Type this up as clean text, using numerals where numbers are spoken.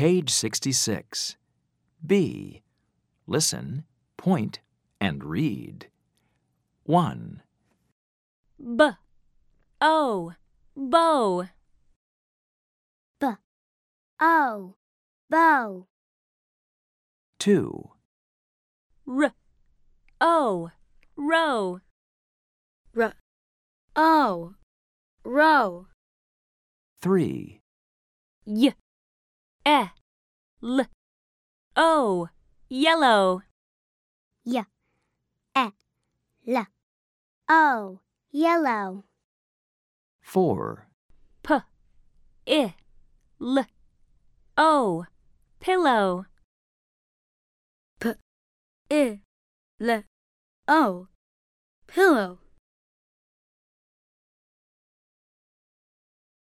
Page 66. B. Listen, point, and read. 1, B-O, bow. B-O, bow. 2, R-O, row. R-O, row. 3, Y-E-L-O, yellow. Y-E-L-O, yellow. 4, P-I-L-O, pillow. P-I-L-O, pillow.